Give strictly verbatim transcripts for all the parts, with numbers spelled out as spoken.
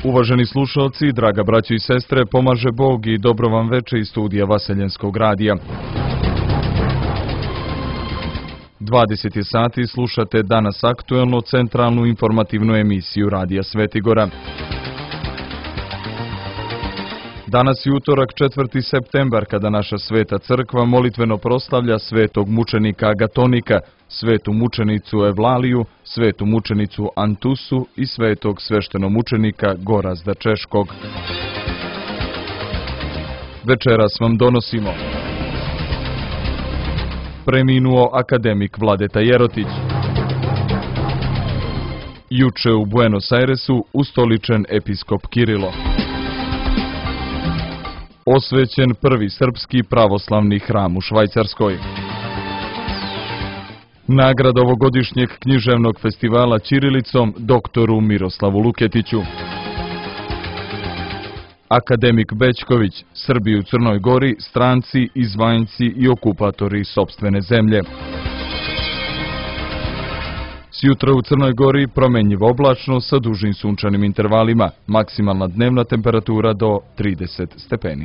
Uvaženi slušalci, draga braćo i sestre, pomaže Bog i dobro vam veče iz studija Vaseljenskog radija. dvadeset je sati, slušate danas aktuelno centralnu informativnu emisiju Radija Svetigora. Danas je utorak četvrti septembar, kada naša sveta crkva molitveno proslavlja svetog mučenika Agatonika, svetu mučenicu Evlaliju, svetu mučenicu Antusu i svetog sveštenomučenika Gorazda Češkog. Večeras vam donosimo: preminuo akademik Vladeta Jerotić. Juče u Buenos Airesu ustoličen episkop Kirilo. Osvećen prvi srpski pravoslavni hram u Švajcarskoj. Nagrada ovogodišnjeg književnog festivala ćirilicom doktoru Miroslavu Luketiću. Akademik Bećković, Srbi u Crnoj Gori, stranci, izvanjci i okupatori sopstvene zemlje. Sjutra u Crnoj Gori promenjivo oblačno sa dužim sunčanim intervalima, maksimalna dnevna temperatura do trideset stepeni.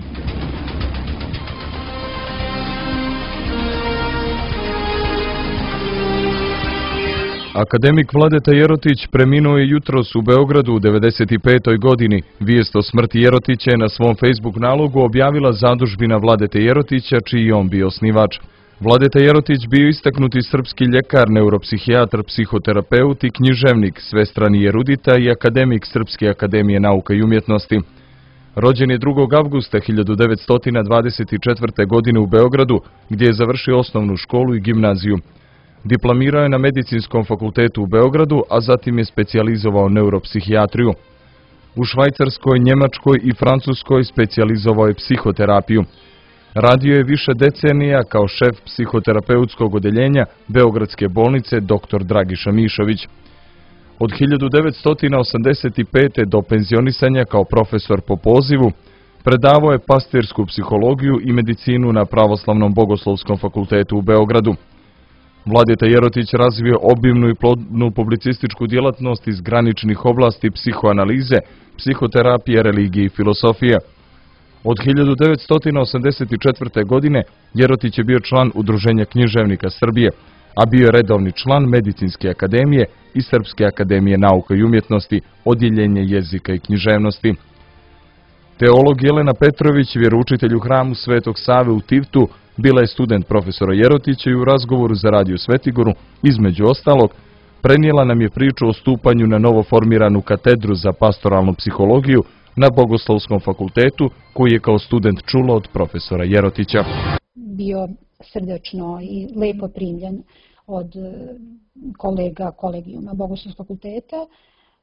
Akademik Vladeta Jerotić preminuo je jutros u Beogradu u devedeset petoj godini. Vijest o smrti Jerotića je na svom Facebook nalogu objavila zadužbina Vladete Jerotića, čiji je on bio osnivač. Vladeta Jerotić bio istaknuti srpski ljekar, neuropsihijatar, psihoterapeut i književnik, svestrani erudita i akademik Srpske akademije nauka i umjetnosti. Rođen je drugog avgusta hiljadu devetsto dvadeset četvrte. godine u Beogradu, gdje je završio osnovnu školu i gimnaziju. Diplomirao je na Medicinskom fakultetu u Beogradu, a zatim je specijalizovao neuropsihijatriju. U Švajcarskoj, Njemačkoj i Francuskoj specijalizovao je psihoterapiju. Radio je više decenija kao šef psihoterapeutskog odeljenja Beogradske bolnice doktor Dragiša Mišović. Od hiljadu devetsto osamdeset pete. do penzionisanja kao profesor po pozivu, predavao je pastirsku psihologiju i medicinu na Pravoslavnom bogoslovskom fakultetu u Beogradu. Vladeta Jerotić razvio obimnu i plodnu publicističku djelatnost iz graničnih oblasti psihoanalize, psihoterapije, religije i filosofije. Od hiljadu devetsto osamdeset četvrte. godine Jerotić je bio član Udruženja književnika Srbije, a bio je redovni član Medicinske akademije i Srpske akademije nauka i umjetnosti, odjeljenje jezika i književnosti. Teolog Jelena Petrović, vjeroučitelj u hramu Svetog Save u Tivtu, bila je student profesora Jerotića i u razgovoru za Radio Svetigoru, između ostalog, prenijela nam je priču o stupanju na novoformiranu katedru za pastoralnu psihologiju na Bogoslovskom fakultetu, koji je kao student čula od profesora Jerotića. Bio srdačno i lepo primljen od kolega kolegijuma Bogoslovskog fakulteta. E,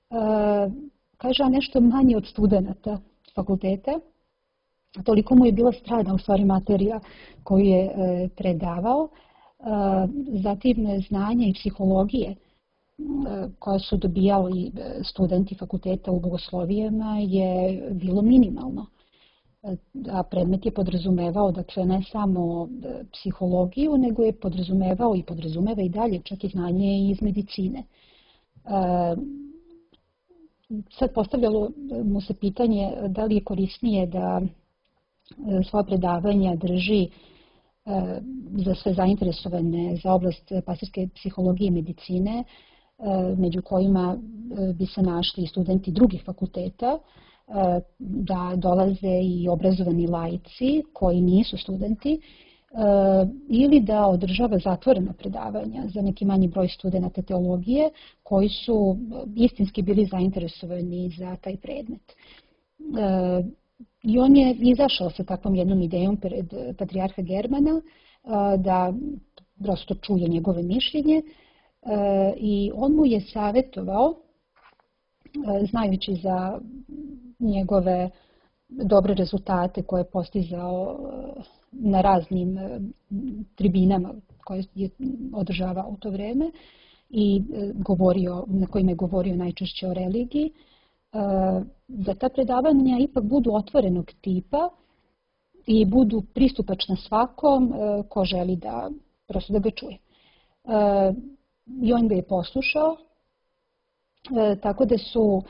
kaže, nešto manje od studenta fakulteta. Toliko mu je bila strana u stvari materija koju je e, predavao. E, zatim znanje i psihologije koja su dobijali studenti fakulteta u bogoslovijama je bilo minimalno. A predmet je podrazumevao, dakle, ne samo psihologiju, nego je podrazumevao i podrazumeva i dalje čak i znanje iz medicine. Sad postavljalo mu se pitanje da li je korisnije da svoja predavanja drži za sve zainteresovane za oblast pastirske psihologije i medicine, među kojima bi se našli studenti drugih fakulteta, da dolaze i obrazovani laici koji nisu studenti, ili da održava zatvorena predavanja za neki manji broj studenata teologije koji su istinski bili zainteresovani za taj predmet. I on je izašao sa takvom jednom idejom pred patrijarha Germana da prosto čuje njegove mišljenje, i on mu je savjetovao, znajući za njegove dobre rezultate koje je postizao na raznim tribinama koje je održavao u to vreme i govorio, na kojima je govorio najčešće o religiji, da ta predavanja ipak budu otvorenog tipa i budu pristupačna svakom ko želi da prosto da ga čuje. I on ga je poslušao, tako da su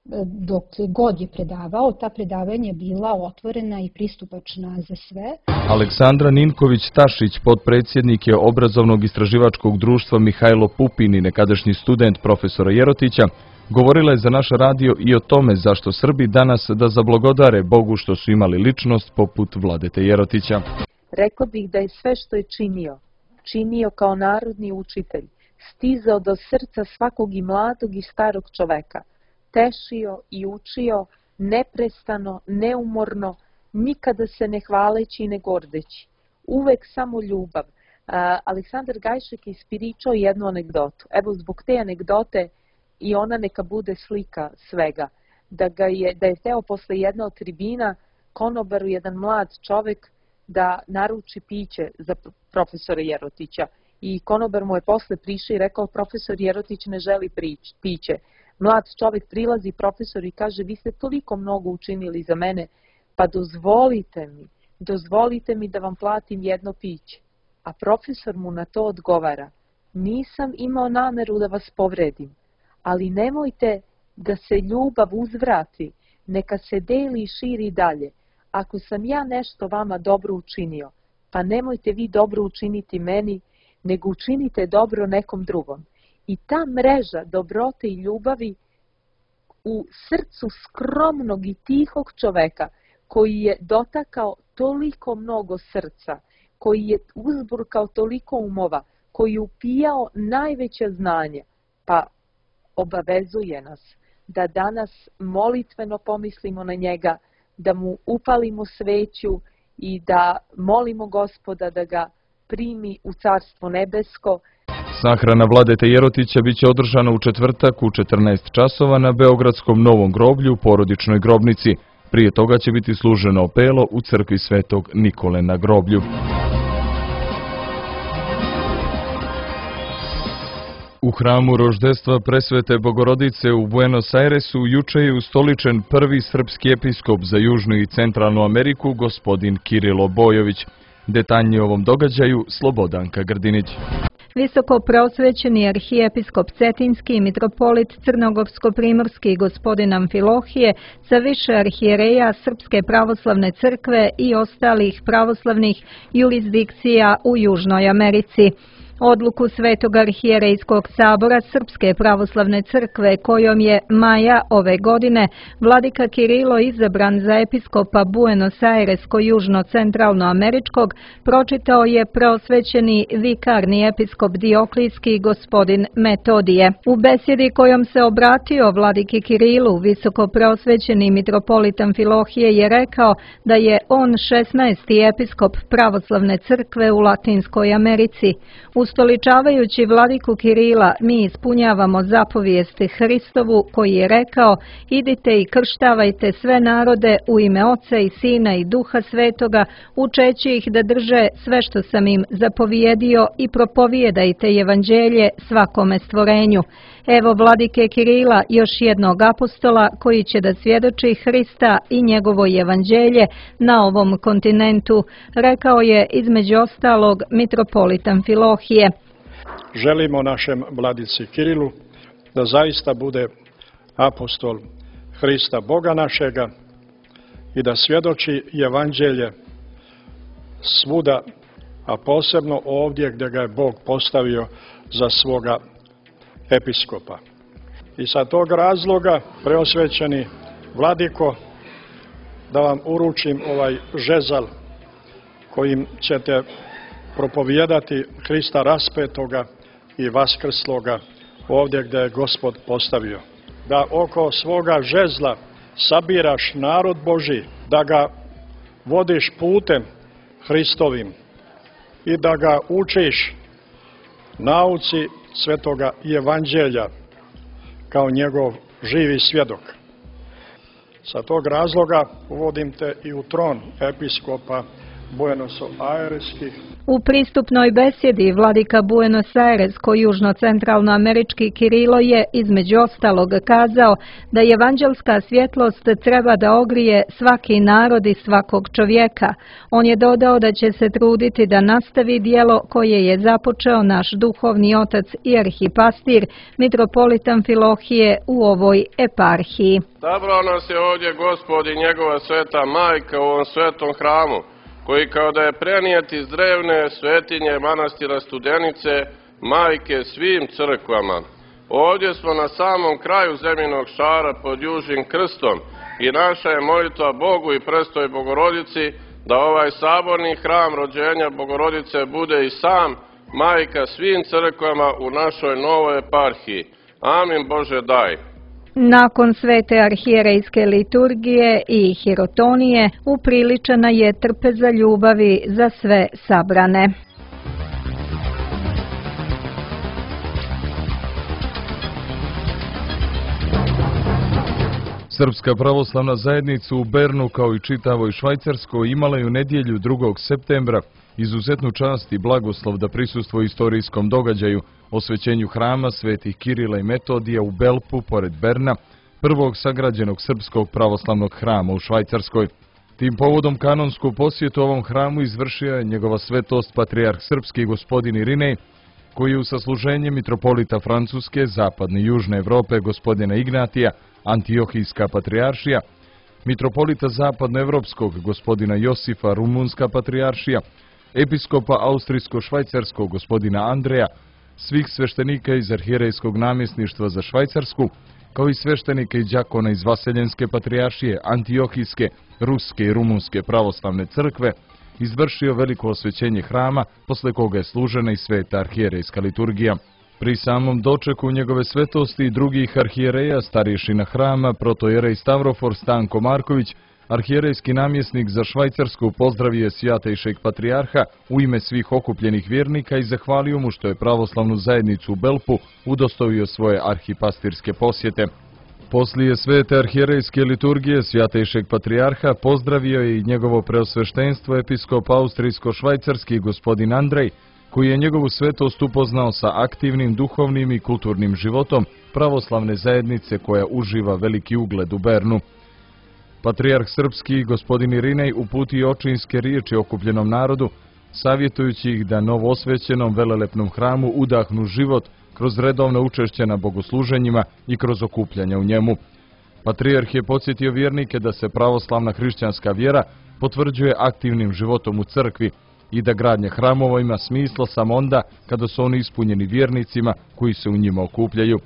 dok god je predavao, ta predavanja bila otvorena i pristupačna za sve. Aleksandra Ninković-Tašić, potpredsjednik je Obrazovnog istraživačkog društva Mihajlo Pupin i nekadašnji student profesora Jerotića, govorila je za naš radio i o tome zašto Srbi danas da zablagodare Bogu što su imali ličnost poput Vladete Jerotića. Rekla bih da je sve što je činio, činio kao narodni učitelj, stizao do srca svakog i mladog i starog čoveka, tešio i učio neprestano, neumorno, nikada se ne hvaleći i ne gordeći, uvek samo ljubav. Aleksandar Gajšek je ispričao jednu anegdotu. Evo, zbog te anegdote i ona neka bude slika svega. Da, ga je, da je hteo posle jedne od tribina konobaru jedan mlad čovek da naruči piće za profesora Jerotića. I konobar mu je posle prišao i rekao, profesor Jerotić ne želi prič, piće. Mlad čovek prilazi profesor i kaže, vi ste toliko mnogo učinili za mene, pa dozvolite mi, dozvolite mi da vam platim jedno piće. A profesor mu na to odgovara, nisam imao nameru da vas povredim, ali nemojte da se ljubav uzvrati, neka se deli i širi dalje. Ako sam ja nešto vama dobro učinio, pa nemojte vi dobro učiniti meni, nego učinite dobro nekom drugom. I ta mreža dobrote i ljubavi u srcu skromnog i tihog čoveka, koji je dotakao toliko mnogo srca, koji je uzburkao toliko umova, koji je upijao najveća znanja, pa obavezuje nas da danas molitveno pomislimo na njega, da mu upalimo sveću i da molimo Gospoda da ga primi u Carstvo nebesko. Sahrana Vladete Jerotića biće održana u četvrtak u četrnaest časova na Beogradskom Novom groblju u porodičnoj grobnici. Prije toga će biti služeno opelo u crkvi Svetog Nikole na groblju. U hramu roždestva Presvete Bogorodice u Buenos Airesu juče je ustoličen prvi srpski episkop za Južnu i Centralnu Ameriku, gospodin Kirilo Bojović. Detaljnije o ovom događaju Slobodanka Grdinić. Visoko preosvećeni arhijepiskop Cetinski i mitropolit Crnogorsko-primorski gospodin Amfilohije sa više arhijereja Srpske pravoslavne crkve i ostalih pravoslavnih jurisdikcija u Južnoj Americi. Odluku Svetog arhijerejskog sabora Srpske pravoslavne crkve kojom je maja ove godine vladika Kirilo izabran za episkopa Buenos Airesko-južno-centralnoameričkog pročitao je preosvećeni vikarni episkop Dioklijski gospodin Metodije. U besjedi kojom se obratio vladiki Kirilu, visoko preosvećeni mitropolit Amfilohije je rekao da je on šesnaesti episkop pravoslavne crkve u Latinskoj Americi. Ustoličavajući vladiku Kirila, mi ispunjavamo zapovijest Hristovu koji je rekao, idite i krštavajte sve narode u ime Oca i Sina i Duha Svetoga, učeći ih da drže sve što sam im zapovijedio i propovijedajte evanđelje svakome stvorenju. Evo vladike Kirila, još jednog apostola koji će da svjedoči Hrista i njegovo evanđelje na ovom kontinentu, rekao je između ostalog mitropolit Amfilohije. Želimo našem vladici Kirilu da zaista bude apostol Hrista Boga našega i da svjedoči evanđelje svuda, a posebno ovdje gdje ga je Bog postavio za svoga episkopa. I sa tog razloga, preosvećeni vladiko, da vam uručim ovaj žezal kojim ćete propovijedati Hrista raspetoga i vaskrsloga ovdje gdje je Gospod postavio. Da oko svoga žezla sabiraš narod Božji, da ga vodiš putem Hristovim i da ga učiš nauci svetoga evanđelja kao njegov živi svjedok. Sa tog razloga uvodim te i u tron episkopa Buenos Aireski. U pristupnoj besjedi vladika Buenos Aires ko južno-centralnoamerički Kirilo je između ostalog kazao da evanđelska svjetlost treba da ogrije svaki narod i svakog čovjeka. On je dodao da će se truditi da nastavi djelo koje je započeo naš duhovni otac i arhipastir, mitropolit Amfilohije u ovoj eparhiji. Sabrao nas je ovdje Gospod i njegova sveta majka u ovom svetom hramu, koji kao da je prenijet iz drevne svetinje manastira Studenice, majke svim crkvama. Ovdje smo na samom kraju zemljinog šara pod južnim krstom i naša je molitva Bogu i prestoj Bogorodici da ovaj saborni hram rođenja Bogorodice bude i sam majka svim crkvama u našoj novoj eparhiji. Amin Bože daj. Nakon svete arhijerejske liturgije i hirotonije upriličena je trpeza ljubavi za sve sabrane. Srpska pravoslavna zajednica u Bernu kao i čitavoj Švajcarskoj imala je u nedjelju drugog septembra izuzetnu čast i blagoslov da prisustvuje istorijskom događaju, osvećenju hrama svetih Kirila i Metodija u Belpu pored Berna, prvog sagrađenog srpskog pravoslavnog hrama u Švajcarskoj. Tim povodom kanonsku posjetu ovom hramu izvršio je njegova svetost patrijarh srpski gospodin Irinej, koji je u sasluženje mitropolita Francuske, zapadne i južne Evrope gospodina Ignatija, Antiohijska patrijaršija, mitropolita zapadnoevropskog gospodina Josifa, Rumunska patrijaršija, episkopa austrijsko-švajcarskog gospodina Andreja, svih sveštenika iz arhijerejskog namjesništva za Švajcarsku, kao i sveštenika i đakona iz Vaseljenske patrijaršije, Antiohijske, Ruske i Rumunske pravoslavne crkve, izvršio veliko osvećenje hrama, posle koga je služena i sveta arhijerejska liturgija. Pri samom dočeku njegove svetosti i drugih arhijereja, starješina hrama, protojerej Stavrofor Stanko Marković, arhijerejski namjesnik za Švajcarsku, pozdravio sjatejšeg patrijarha u ime svih okupljenih vjernika i zahvalio mu što je pravoslavnu zajednicu u Belpu udostojio svoje arhipastirske posjete. Poslije svete arhijerejske liturgije sjatejšeg patrijarha pozdravio je i njegovo preosveštenstvo episkop austrijsko-švajcarski gospodin Andrej, koji je njegovu svetost upoznao sa aktivnim duhovnim i kulturnim životom pravoslavne zajednice koja uživa veliki ugled u Bernu. Patrijarh srpski gospodin Irinej uputio očinske riječi okupljenom narodu, savjetujući ih da novoosvećenom velelepnom hramu udahnu život kroz redovno učešće na bogosluženjima i kroz okupljanja u njemu. Patrijarh je podsjetio vjernike da se pravoslavna hrišćanska vjera potvrđuje aktivnim životom u crkvi i da gradnja hramova ima smisla samo onda kada su oni ispunjeni vjernicima koji se u njima okupljaju.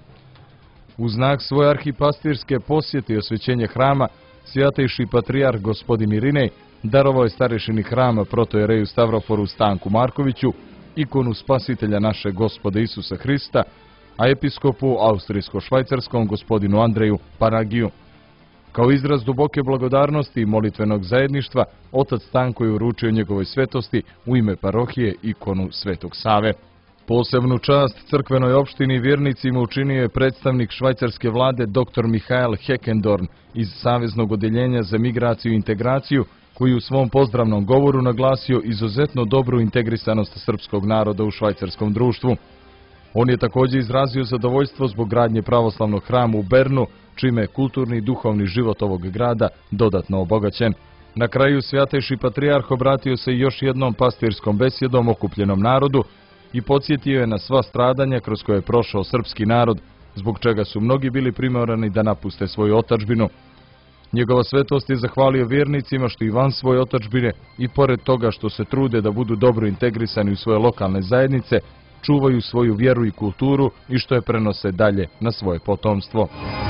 U znak svoje arhipastirske posjete i osvećenje hrama, sjatejši patrijarh gospodin Irinej darovao je starješini hrama protojereju Stavroforu Stanku Markoviću ikonu spasitelja našeg Gospoda Isusa Hrista, a episkopu austrijsko-švajcarskom gospodinu Andreju Paragiju. Kao izraz duboke blagodarnosti i molitvenog zajedništva, otac Stanko je uručio njegovoj svetosti u ime parohije ikonu Svetog Save. Posebnu čast crkvenoj opštini i vjernicima učinio je predstavnik švajcarske vlade dr Michael Heckendorn iz Saveznog odjeljenja za migraciju i integraciju, koji u svom pozdravnom govoru naglasio izuzetno dobru integrisanost srpskog naroda u švajcarskom društvu. On je također izrazio zadovoljstvo zbog gradnje pravoslavnog hrama u Bernu, čime je kulturni i duhovni život ovog grada dodatno obogaćen. Na kraju sjatejši patrijarh obratio se još jednom pastirskom besjedom okupljenom narodu i podsjetio je na sva stradanja kroz koje je prošao srpski narod, zbog čega su mnogi bili primorani da napuste svoju otadžbinu. Njegova svetost je zahvalio vjernicima što i van svoje otadžbine i pored toga što se trude da budu dobro integrisani u svoje lokalne zajednice, čuvaju svoju vjeru i kulturu i što je prenose dalje na svoje potomstvo.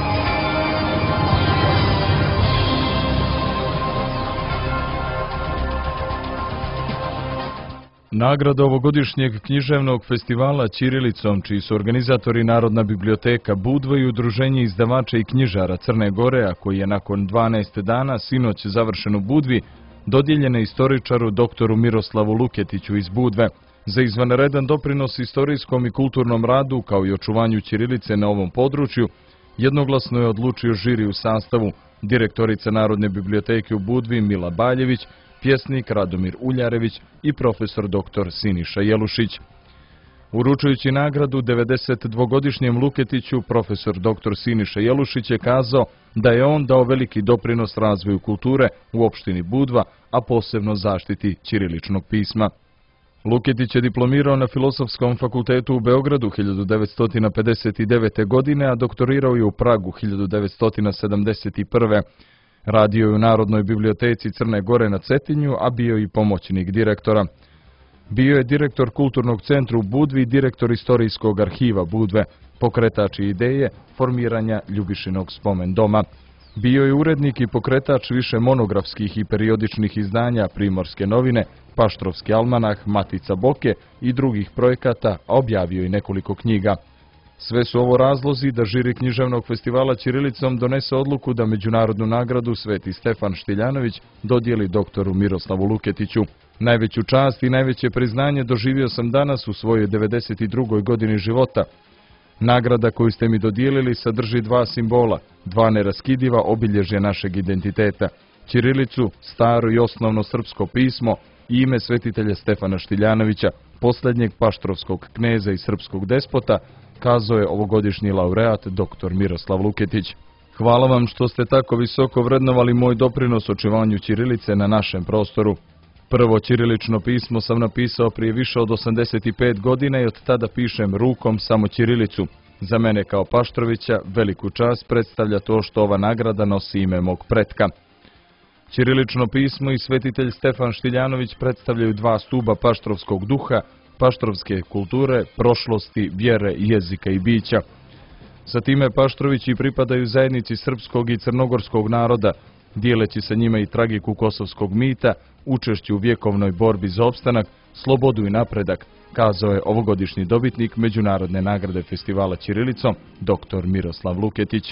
Nagrada ovogodišnjeg književnog festivala ćirilicom, čiji su organizatori Narodna biblioteka Budva i Udruženje izdavača i knjižara Crne Gore, a koji je nakon dvanaest dana sinoć završen u Budvi, dodijeljene istoričaru doktoru Miroslavu Luketiću iz Budve. Za izvanredan doprinos istorijskom i kulturnom radu, kao i očuvanju ćirilice na ovom području, jednoglasno je odlučio žiri u sastavu direktorica Narodne biblioteke u Budvi Mila Baljević, pjesnik Radomir Uljarević i profesor doktor Siniša Jelušić. Uručujući nagradu devedesetdvogodišnjem Luketiću, profesor doktor Siniša Jelušić je kazao da je on dao veliki doprinos razvoju kulture u opštini Budva, a posebno zaštiti ćiriličnog pisma. Luketić je diplomirao na Filozofskom fakultetu u Beogradu hiljadu devetsto pedeset devete. godine, a doktorirao je u Pragu hiljadu devetsto sedamdeset prve. Radio je u Narodnoj biblioteci Crne Gore na Cetinju, a bio i pomoćnik direktora. Bio je direktor Kulturnog centra u Budvi i direktor Istorijskog arhiva Budve, pokretač ideje formiranja Ljubišinog spomen doma. Bio je urednik i pokretač više monografskih i periodičnih izdanja Primorske novine, Paštrovski almanah, Matica Boke i drugih projekata, a objavio i nekoliko knjiga. Sve su ovo razlozi da žiri književnog festivala ćirilicom donese odluku da međunarodnu nagradu Sveti Stefan Štiljanović dodijeli doktoru Miroslavu Luketiću. Najveću čast i najveće priznanje doživio sam danas u svojoj devedeset drugoj godini života. Nagrada koju ste mi dodijelili sadrži dva simbola, dva neraskidiva obilježja našeg identiteta, ćirilicu, staro i osnovno srpsko pismo i ime svetitelja Stefana Štiljanovića, posljednjeg paštrovskog kneza i srpskog despota, kazao je ovogodišnji laureat doktor Miroslav Luketić. Hvala vam što ste tako visoko vrednovali moj doprinos očuvanju ćirilice na našem prostoru. Prvo ćirilično pismo sam napisao prije više od osamdeset pet godina i od tada pišem rukom samo ćirilicu. Za mene kao Paštrovića veliku čast predstavlja to što ova nagrada nosi ime mog pretka. Ćirilično pismo i svetitelj Stefan Štiljanović predstavljaju dva stuba paštrovskog duha, paštrovske kulture, prošlosti, vjere, jezika i bića. Sa time Paštrovići pripadaju zajednici srpskog i crnogorskog naroda, dijeleći sa njima i tragiku kosovskog mita, učešću u vjekovnoj borbi za opstanak, slobodu i napredak, kazao je ovogodišnji dobitnik međunarodne nagrade festivala ćirilicom, doktor Miroslav Luketić.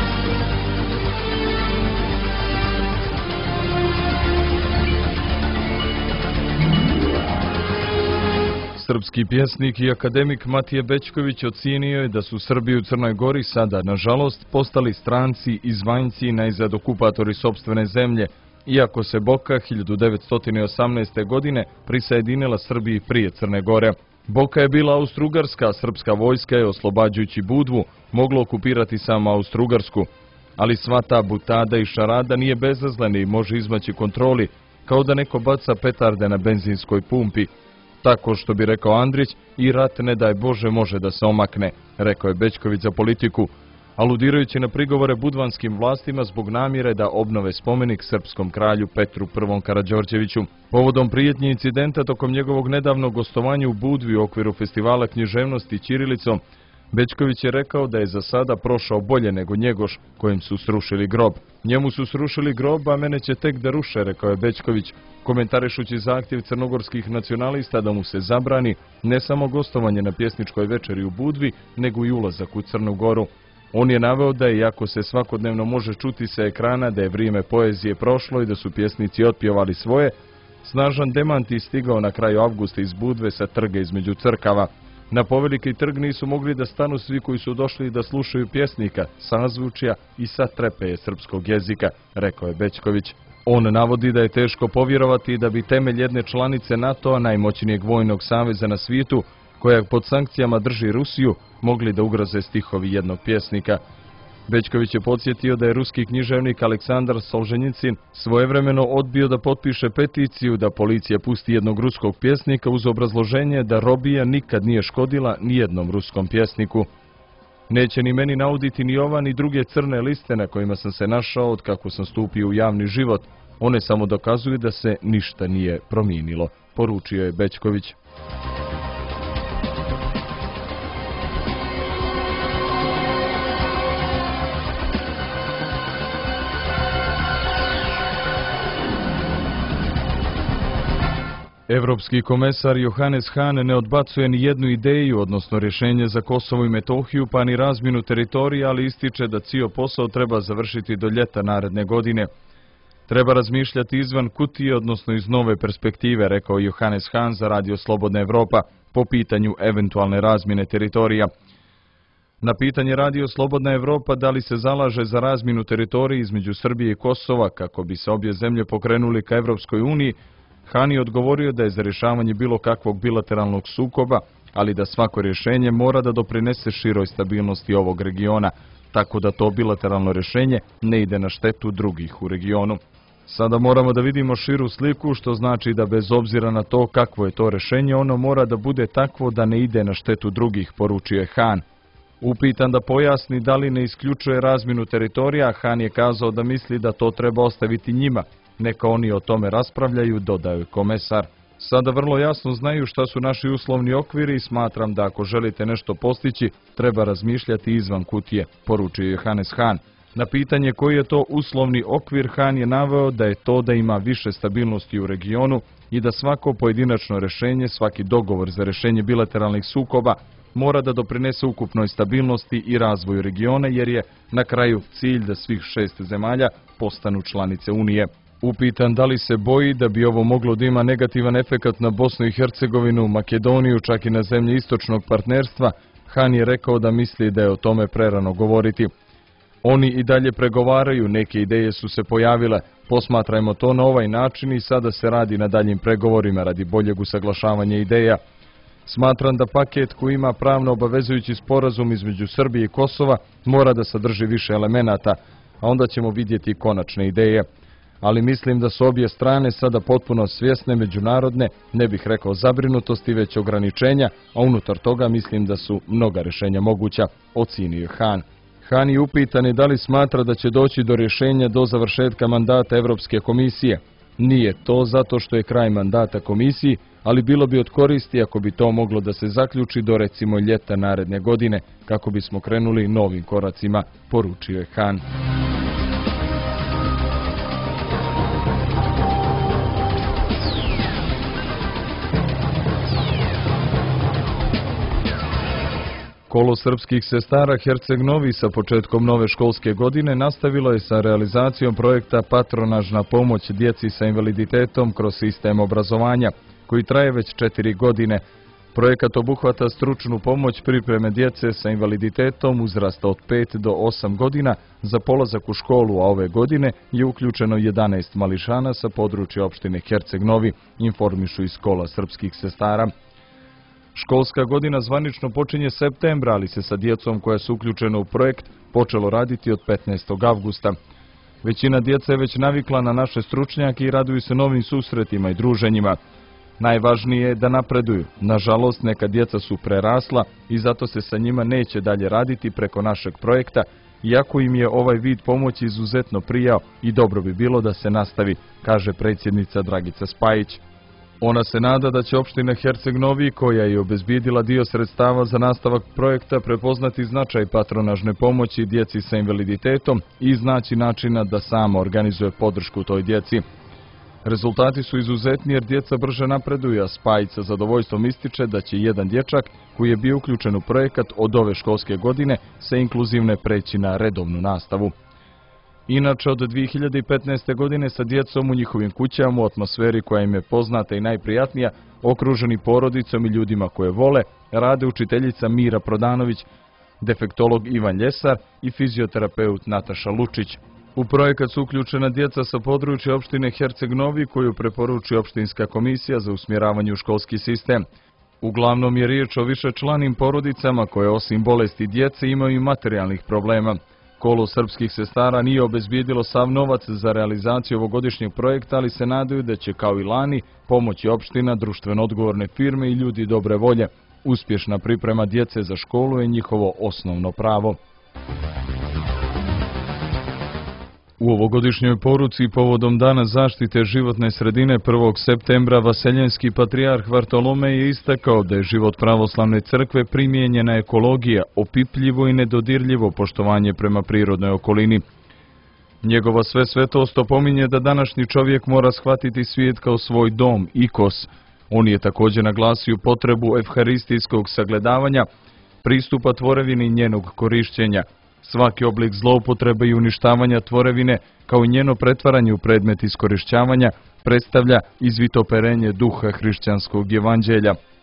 Srpski pjesnik i akademik Matije Bećković ocijenio je da su Srbi u Crnoj Gori sada, nažalost, postali stranci, izvanjci i najzad okupatori sopstvene zemlje, iako se Boka hiljadu devetsto osamnaeste. godine prisajedinila Srbiji prije Crne Gore. Boka je bila Austrougarska, a srpska vojska je, oslobađajući Budvu, mogla okupirati samo Austrougarsku. Ali sva ta butada i šarada nije bezazlena i može izmaći kontroli, kao da neko baca petarde na benzinskoj pumpi. Tako što bi rekao Andrić, i rat ne daj Bože može da se omakne, rekao je Bećković za Politiku, aludirajući na prigovore budvanskim vlastima zbog namjere da obnove spomenik srpskom kralju Petru I. Karađorđeviću. Povodom prijetnje incidenta tokom njegovog nedavnog gostovanja u Budvi u okviru festivala književnosti ćirilicom, Bećković je rekao da je za sada prošao bolje nego Njegoš, kojim su srušili grob. Njemu su srušili grob, a mene će tek da ruše, rekao je Bećković, komentarišući zahtjev crnogorskih nacionalista da mu se zabrani ne samo gostovanje na pjesničkoj večeri u Budvi, nego i ulazak u Crnu Goru. On je naveo da, iako se svakodnevno može čuti sa ekrana da je vrijeme poezije prošlo i da su pjesnici otpjevali svoje, snažan demant je stigao na kraju avgusta iz Budve sa trga između crkava. Na Poveliki trg nisu mogli da stanu svi koji su došli da slušaju pjesnika, sazvučja i satrepeje srpskog jezika, rekao je Bećković. On navodi da je teško povjerovati da bi temelj jedne članice NATO-a, najmoćnijeg vojnog saveza na svijetu, koja pod sankcijama drži Rusiju, mogli da ugroze stihovi jednog pjesnika. Bećković je podsjetio da je ruski književnik Aleksandar Solženjicin svojevremeno odbio da potpiše peticiju da policija pusti jednog ruskog pjesnika uz obrazloženje da robija nikad nije škodila ni jednom ruskom pjesniku. Neće ni meni nauditi ni ova ni druge crne liste na kojima sam se našao od kako sam stupio u javni život. One samo dokazuju da se ništa nije promijenilo, poručio je Bećković. Evropski komesar Johannes Hahn ne odbacuje ni jednu ideju, odnosno rješenje za Kosovo i Metohiju, pa ni razmjenu teritorija, ali ističe da cijel posao treba završiti do ljeta naredne godine. Treba razmišljati izvan kutije, odnosno iz nove perspektive, rekao Johannes Hahn za Radio Slobodna Evropa po pitanju eventualne razmjene teritorija. Na pitanje Radio Slobodna Evropa da li se zalaže za razmjenu teritorije između Srbije i Kosova kako bi se obje zemlje pokrenuli ka Evropskoj uniji, Han je odgovorio da je za rješavanje bilo kakvog bilateralnog sukoba, ali da svako rješenje mora da doprinese široj stabilnosti ovog regiona, tako da to bilateralno rješenje ne ide na štetu drugih u regionu. Sada moramo da vidimo širu sliku, što znači da bez obzira na to kakvo je to rješenje, ono mora da bude takvo da ne ide na štetu drugih, poručio je Han. Upitan da pojasni da li ne isključuje razmjenu teritorija, Han je kazao da misli da to treba ostaviti njima. Neka oni o tome raspravljaju, dodao je komesar. Sada vrlo jasno znaju šta su naši uslovni okviri i smatram da ako želite nešto postići, treba razmišljati izvan kutije, poručio je Johannes Hahn. Na pitanje koji je to uslovni okvir, Han je naveo da je to da ima više stabilnosti u regionu i da svako pojedinačno rješenje, svaki dogovor za rješenje bilateralnih sukoba mora da doprinese ukupnoj stabilnosti i razvoju regiona, jer je na kraju cilj da svih šest zemalja postanu članice Unije. Upitan da li se boji da bi ovo moglo da ima negativan efekat na Bosnu i Hercegovinu, Makedoniju, čak i na zemlje istočnog partnerstva, Han je rekao da misli da je o tome prerano govoriti. Oni i dalje pregovaraju, neke ideje su se pojavile, posmatrajmo to na ovaj način i sada se radi na daljim pregovorima radi boljeg usaglašavanja ideja. Smatram da paket koji ima pravno obavezujući sporazum između Srbije i Kosova mora da sadrži više elemenata, a onda ćemo vidjeti konačne ideje. Ali mislim da su obje strane sada potpuno svjesne međunarodne, ne bih rekao zabrinutosti, već ograničenja, a unutar toga mislim da su mnoga rješenja moguća, ocenio je Han. Han je upitan i da li smatra da će doći do rješenja do završetka mandata Evropske komisije. Nije to zato što je kraj mandata komisiji, ali bilo bi od koristi ako bi to moglo da se zaključi do recimo ljeta naredne godine, kako bismo krenuli novim koracima, poručio je Han. Kolo srpskih sestara Herceg Novi sa početkom nove školske godine nastavilo je sa realizacijom projekta Patronažna pomoć djeci sa invaliditetom kroz sistem obrazovanja, koji traje već četiri godine. Projekat obuhvata stručnu pomoć pripreme djece sa invaliditetom uzrasta od pet do osam godina za polazak u školu, a ove godine je uključeno jedanaest mališana sa područja opštine Herceg Novi, informišu iz Kola srpskih sestara. Školska godina zvanično počinje septembra, ali se sa djecom koja su uključena u projekt počelo raditi od petnaestog avgusta. Većina djece je već navikla na naše stručnjake i raduju se novim susretima i druženjima. Najvažnije je da napreduju. Nažalost, neka djeca su prerasla i zato se sa njima neće dalje raditi preko našeg projekta, iako im je ovaj vid pomoći izuzetno prijao i dobro bi bilo da se nastavi, kaže predsjednica Dragica Spajić. Ona se nada da će opština Herceg Novi, koja je obezbijedila dio sredstava za nastavak projekta, prepoznati značaj patronažne pomoći djeci sa invaliditetom i iznaći načina da sama organizuje podršku toj djeci. Rezultati su izuzetni jer djeca brže napreduju, a Spajić sa zadovoljstvom ističe da će jedan dječak koji je bio uključen u projekat od ove školske godine sa inkluzivne preći na redovnu nastavu. Inače, od dvije hiljade petnaeste. godine sa djecom u njihovim kućama u atmosferi koja im je poznata i najprijatnija, okruženi porodicom i ljudima koje vole, rade učiteljica Mira Prodanović, defektolog Ivan Ljesar i fizioterapeut Nataša Lučić. U projekat su uključena djeca sa područja opštine Herceg Novi, koju preporučuje opštinska komisija za usmjeravanje u školski sistem. Uglavnom je riječ o višečlanim porodicama koje osim bolesti djece imaju i materijalnih problema. Kolo srpskih sestara nije obezbijedilo sav novac za realizaciju ovogodišnjeg projekta, ali se nadaju da će kao i lani pomoći opština, društveno odgovorne firme i ljudi dobre volje. Uspješna priprema djece za školu je njihovo osnovno pravo. U ovogodišnjoj poruci povodom Dana zaštite životne sredine prvog septembra vaseljenski patrijarh Vartolomej je istakao da je život pravoslavne crkve primijenjena ekologija, opipljivo i nedodirljivo poštovanje prema prirodnoj okolini. Njegova sve svetost opominje da današnji čovjek mora shvatiti svijet kao svoj dom, ikos. On je također naglasio potrebu evharistijskog sagledavanja, pristupa tvorevini i njenog korišćenja. Svaki oblik zloupotrebe i uništavanja tvorevine, kao i njeno pretvaranje u predmet iskorišćavanja, predstavlja izvitoperenje duha hrišćanskog evanđelja.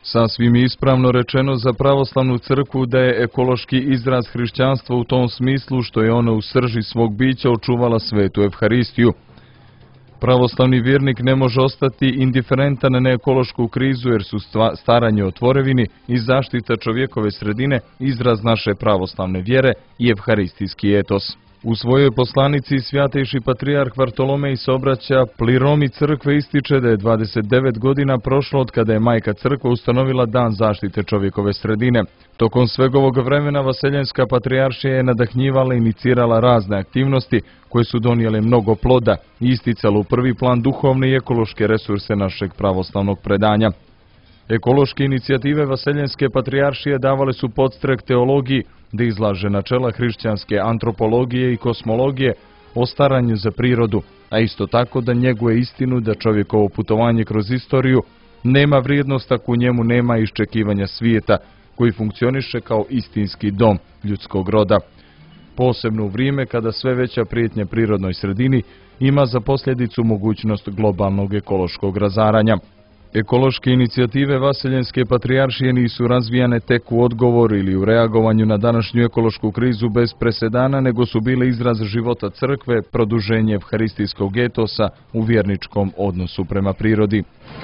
Sasvim ispravno rečeno za pravoslavnu crkvu da je ekološki izraz hrišćanstva u tom smislu što je ona u srži svog bića očuvala svetu Evharistiju. Pravoslavni vjernik ne može ostati indiferentan na ekološku krizu jer su staranje o tvorevini i zaštita čovjekove sredine izraz naše pravoslavne vjere i evharistijski etos. U svojoj poslanici Svjatejši patrijarh Vartolomej se obraća pliromi crkve, ističe da je dvadeset devet godina prošlo od kada je Majka Crkva ustanovila Dan zaštite čovjekove sredine. Tokom sveg ovog vremena Vaseljenska patrijaršija je nadahnjivala i inicirala razne aktivnosti koje su donijele mnogo ploda i isticala u prvi plan duhovne i ekološke resurse našeg pravoslavnog predanja. Ekološke inicijative Vaseljenske patrijaršije davale su podstrek teologiji da izlaže načela hrišćanske antropologije i kosmologije o staranju za prirodu, a isto tako da njeguje istinu da čovjekovo putovanje kroz istoriju nema vrijednost ako u njemu nema iščekivanja svijeta koji funkcioniše kao istinski dom ljudskog roda. Posebno u vrijeme kada sve veća prijetnja prirodnoj sredini ima za posljedicu mogućnost globalnog ekološkog razaranja. Ekološke inicijative Vaseljenske patrijaršije nisu razvijane tek u odgovoru ili u reagovanju na današnju ekološku krizu bez presedana, nego su bile izraz života crkve, produženje evharistijskog etosa u vjerničkom odnosu prema prirodi.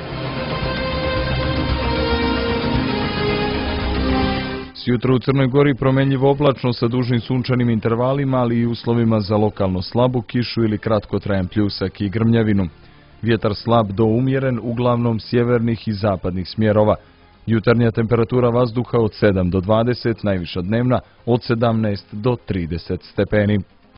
Sjutro u Crnoj Gori promjenjivo oblačno sa dužim sunčanim intervalima, ali i uslovima za lokalno slabu kišu ili kratkotrajan pljusak i grmljavinu. Vjetar slab do umjeren, uglavnom sjevernih i zapadnih smjerova. Jutarnja temperatura vazduha od sedam do dvadeset, najviša dnevna od sedamnaest do trideset stepeni.